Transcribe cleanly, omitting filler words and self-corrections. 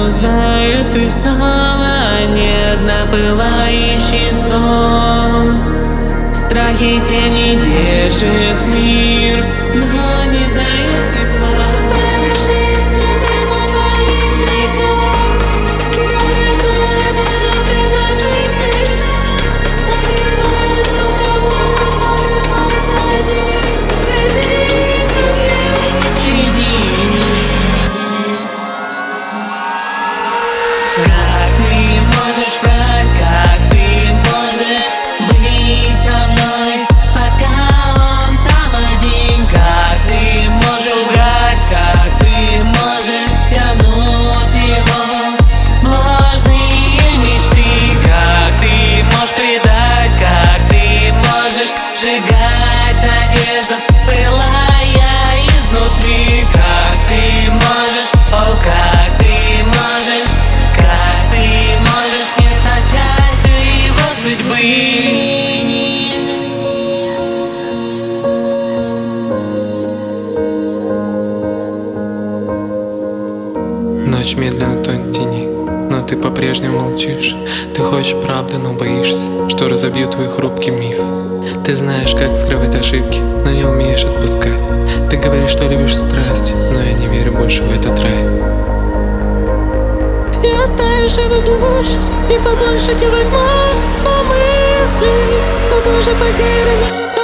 знаю, ты снова нет на пылающий сон. Страхи тени держит мир, но не дает тепла. Старшие слезы на твоих щеках, дорожная одежда призрачных мешках. Согревая слезы, боль оставив позади. Иди ко мне, Как ты можешь врать, как ты можешь быть со мной, пока он там один? Как ты можешь врать, как ты можешь тянуть его в ложные мечты? Как ты можешь предать, как ты можешь сжигать надежду, пылая изнутри? Как ты можешь, о, как ты можешь, как ты можешь не стать частью его судьбы? Ночь медленно тонет в тени, но ты по-прежнему молчишь. Ты хочешь правды, но боишься, что разобьют твой хрупкий миф. Ты знаешь, как скрывать ошибки, но не умеешь отпускать. Ты говоришь, что любишь страсть, но я не верю больше в этот рай. и оставишь эту душу, и позволишь одевать мои мысли, но тоже потеряны.